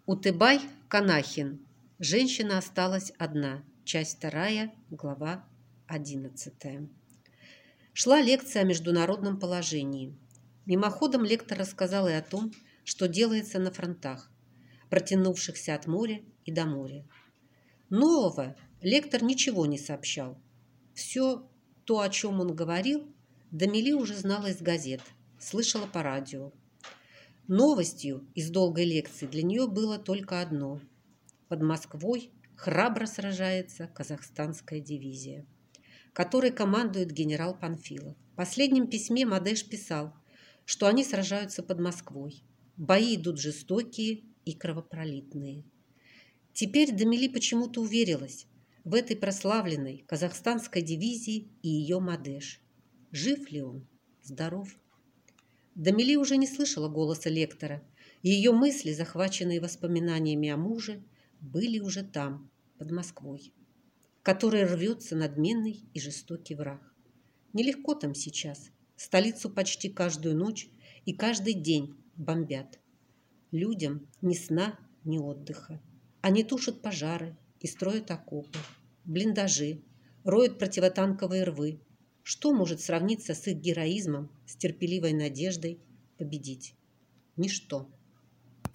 Утыбай Канахин. Женщина осталась одна. Часть 2, глава 11. Шла лекция о международном положении. Мимоходом лектор рассказал и о том, что делается на фронтах, протянувшихся от моря и до моря. Нового лектор ничего не сообщал. Все то, о чем он говорил, Дамили уже знала из газет, слышала по радио. Новостью из долгой лекции для нее было только одно. Под Москвой храбро сражается казахстанская дивизия, которой командует генерал Панфилов. В последнем письме Мадеш писал, что они сражаются под Москвой. Бои идут жестокие и кровопролитные. Теперь Дамили почему-то уверилась в этой прославленной казахстанской дивизии и ее Мадеш. Жив ли он? Здоров? Дамили уже не слышала голоса лектора, и ее мысли, захваченные воспоминаниями о муже, были уже там, под Москвой, в которой рвется надменный и жестокий враг. Нелегко там сейчас. Столицу почти каждую ночь и каждый день бомбят. Людям ни сна, ни отдыха. Они тушат пожары и строят окопы, блиндажи, роют противотанковые рвы. Что может сравниться с их героизмом, с терпеливой надеждой победить? Ничто.